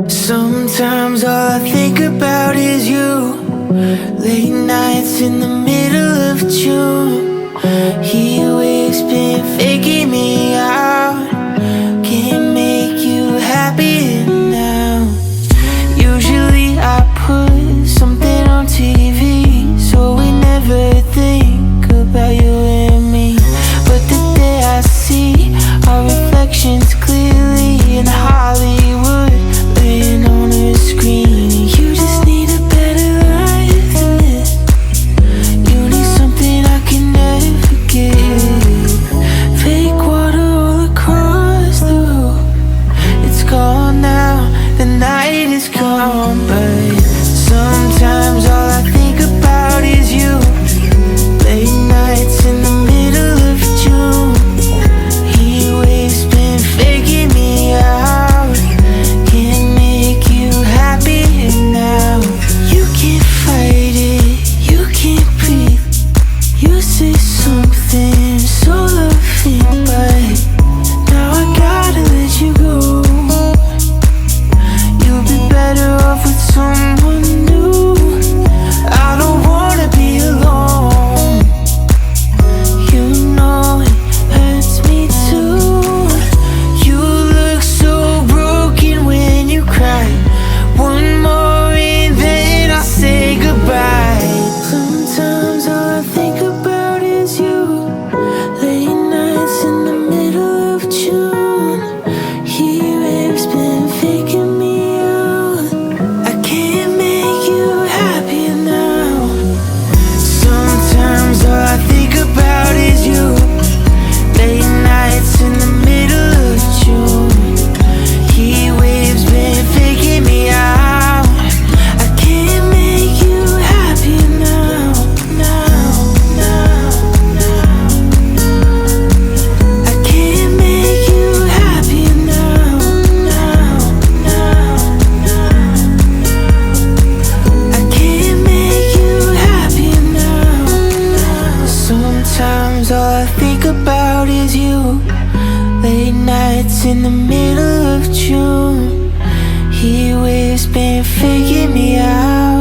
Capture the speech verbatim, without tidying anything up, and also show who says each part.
Speaker 1: Sometimes all I think about is you. Late nights in the middle of June. Heat waves been faking me out. Can't make you happy now. Usually I put something on T V, so we never think about you and me. But the day I see our reflections clearly in Hollywood, laying on a screen, you just need a better life than this. You need something I can never give. Fake water all across the road. It's gone now, the night is gone. But sometimes all I think about is you. Late nights in the middle of June. Heat waves been faking me out. Can't make you happy now. You can't fight it, you can't breathe. You say something so loving, but now I gotta let you go. You'll be better off with someone new. I don't wanna be alone. You know it hurts me too. You look so broken when you cry. One more and then I'll say goodbye. Sometimes all I think about is you. Late nights in the middle of June. Heat waves been faking me out. I can't make you happy now. Sometimes all I think about is you. Late nights in the middle of June. Heat waves been faking me out. I can't make you happy now, now, now, now. I can't make you happy now, now, now, now. I can't make you happy now, now. Sometimes all I think about is you. Late nights in the middle of June. Heat waves been faking me out.